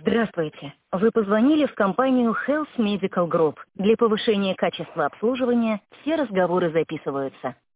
Здравствуйте. Вы позвонили в компанию Health Medical Group. Для повышения качества обслуживания все разговоры записываются.